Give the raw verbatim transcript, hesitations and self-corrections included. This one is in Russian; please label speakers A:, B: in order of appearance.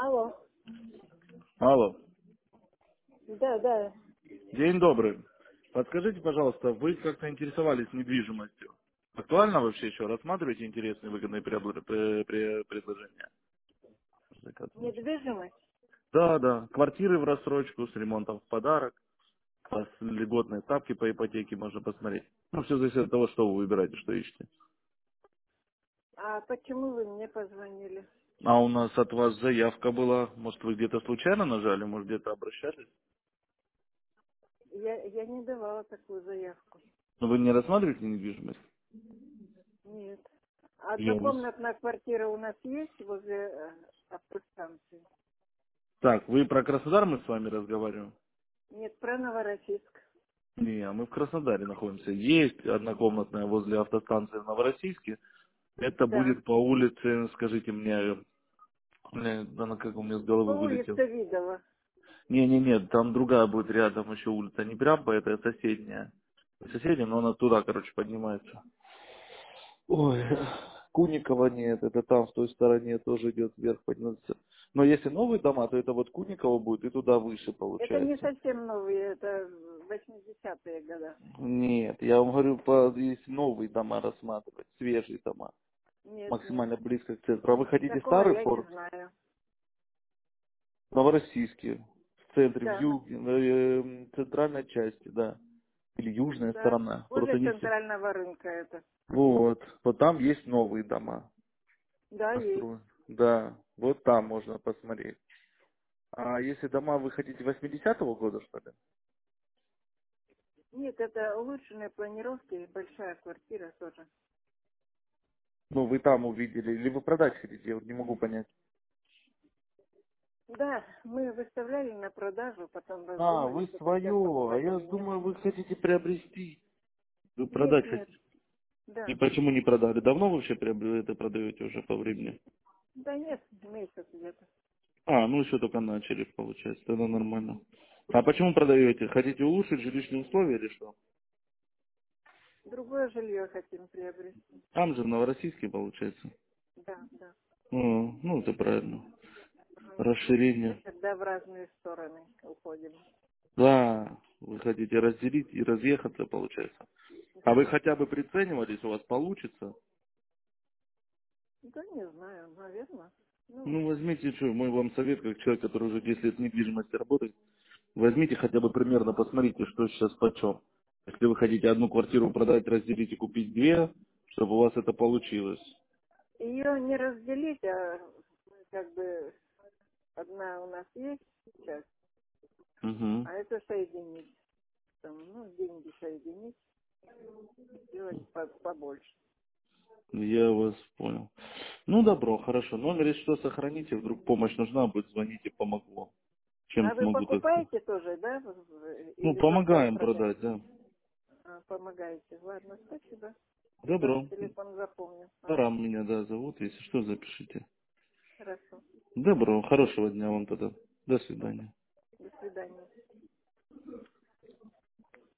A: Алло.
B: Алло.
A: Да, да.
B: День добрый. Подскажите, пожалуйста, вы как-то интересовались недвижимостью. Актуально вообще еще? Рассматриваете интересные выгодные предло- пре- пре- предложения? Закат ночи.
A: Недвижимость.
B: Да, да. Квартиры в рассрочку с ремонтом в подарок. С льготные ставки по ипотеке можно посмотреть. Ну, все зависит от того, что вы выбираете, что ищете.
A: А почему вы мне позвонили?
B: А у нас от вас заявка была. Может, вы где-то случайно нажали, может, где-то обращались?
A: Я, я не давала такую заявку.
B: Но вы не рассматриваете недвижимость?
A: Нет.
B: Я вас-
A: Однокомнатная квартира у нас есть возле э, автостанции.
B: Так, вы про Краснодар мы с вами разговариваем?
A: Нет, про Новороссийск.
B: Не, а мы в Краснодаре находимся. Есть однокомнатная возле автостанции в Новороссийске. Это
A: Да.
B: будет по улице, скажите мне, э, она как у меня с
A: По
B: головы вылетела.
A: улице Видова.
B: Не-не-не, там другая будет рядом еще улица. Не прям по этой, а соседняя. Соседняя, но она туда, короче, поднимается. Ой, Куникова нет, это там в той стороне тоже идет вверх, поднимается. Но если новые дома, то это вот Куникова будет и туда выше
A: Это не
B: получается.
A: совсем новые, это восьмидесятые года.
B: Нет, я вам говорю, по, если новые дома рассматривать, свежие дома,
A: Нет, нет.
B: максимально близко к центру. А вы хотите
A: Такого
B: старый
A: я не
B: форт?
A: знаю.
B: Новороссийский, в центре, в
A: Да,
B: юге, э, центральной части, да. Или южная
A: да.
B: сторона.
A: Возле
B: Просто не все.
A: центрального рынка это.
B: Вот, вот там есть новые дома
A: Да, есть.
B: построены. Да, вот там можно посмотреть. А если дома вы хотите восьмидесятого года, что ли?
A: Нет, это улучшенные планировки и большая квартира тоже.
B: Ну, вы там увидели, или вы продать хотите, я вот не могу понять.
A: Да, мы выставляли на продажу, потом
B: А,
A: раздумали,
B: вы
A: что-то сейчас
B: свое, а
A: покупать
B: я
A: или нет.
B: думаю, вы хотите приобрести. Вы
A: Нет,
B: продать
A: нет,
B: хотите. И
A: да.
B: почему не продали? Давно вы вообще приобрели это продаете уже по времени?
A: Да нет, месяц где-то.
B: А, ну еще только начали, получается, тогда нормально. А почему продаете? Хотите улучшить жилищные условия или что?
A: Другое жилье хотим приобрести.
B: Там же в Новороссийске, получается.
A: Да, да.
B: Ну, ну, это правильно.
A: Ага. Мы
B: Расширение.
A: тогда в разные стороны уходим.
B: Да, вы хотите разделить и разъехаться, получается. А вы
A: Да.
B: хотя бы приценивались, у вас получится?
A: Да не знаю, наверное. Ну,
B: Ну, возьмите, что, мой вам совет, как человек, который уже десять лет в недвижимости работает, возьмите хотя бы примерно, посмотрите, что сейчас почем. Если вы хотите одну квартиру продать, разделить и купить две, чтобы у вас это получилось.
A: ее не разделить, а мы как бы одна у нас есть часть,
B: Угу.
A: а это соединить. Там, ну, деньги соединить, сделать по- побольше.
B: Я вас понял. Ну, добро, хорошо. Номер, если что, сохраните, вдруг помощь нужна будет, звоните, помогло. Чем
A: А вы
B: смогу, так сказать.
A: покупаете тоже, да? в- в-
B: Ну,
A: Или только
B: помогаем
A: продаете?
B: продать, да.
A: А, помогаете. Ладно, спасибо. Ваш
B: Добро.
A: телефон запомню. Ага,
B: Арам меня, да, зовут, если что, запишите.
A: хорошо.
B: Добро, хорошего дня вам тогда. До
A: Ага.
B: свидания.
A: До свидания.